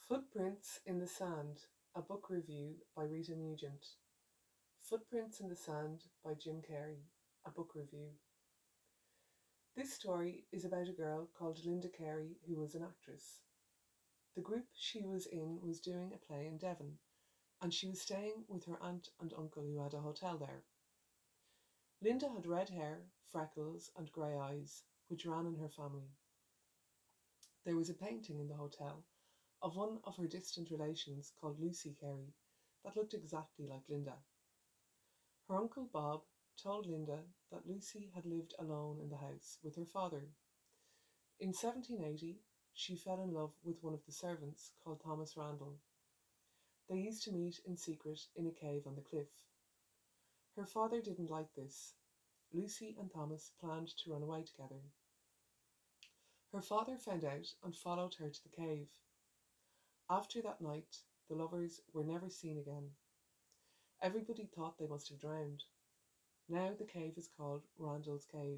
Footprints in the Sand, a book review by Rita Nugent. Footprints in the Sand by Jim Carey, a book review. This story is about a girl called Linda Carey who was an actress. The group she was in was doing a play in Devon, and she was staying with her aunt and uncle who had a hotel there. Linda had red hair, freckles, and grey eyes, which ran in her family. There was a painting in the hotel of one of her distant relations called Lucy Carey that looked exactly like Linda. Her uncle Bob told Linda that Lucy had lived alone in the house with her father. In 1780, she fell in love with one of the servants called Thomas Randall. They used to meet in secret in a cave on the cliff. Her father didn't like this. Lucy and Thomas planned to run away together. Her father found out and followed her to the cave. After that night, the lovers were never seen again. Everybody thought they must have drowned. Now the cave is called Randall's Cave.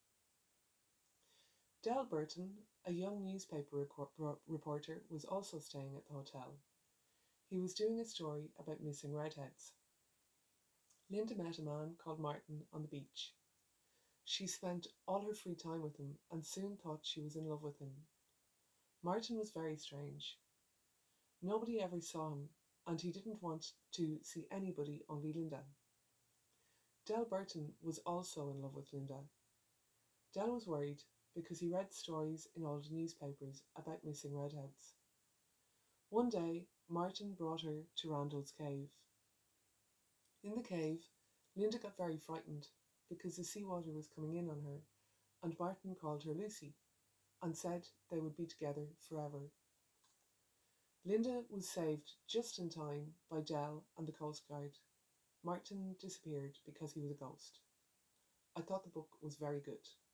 Del Burton, a young newspaper reporter, was also staying at the hotel. He was doing a story about missing redheads. Linda met a man called Martin on the beach. She spent all her free time with him and soon thought she was in love with him. Martin was very strange. Nobody ever saw him, and he didn't want to see anybody, only Linda. Del Burton was also in love with Linda. Del was worried because he read stories in all the newspapers about missing redheads. One day, Martin brought her to Randall's cave. In the cave, Linda got very frightened because the seawater was coming in on her, and Martin called her Lucy and said they would be together forever. Linda was saved just in time by Del and the Coast Guard. Martin disappeared because he was a ghost. I thought the book was very good.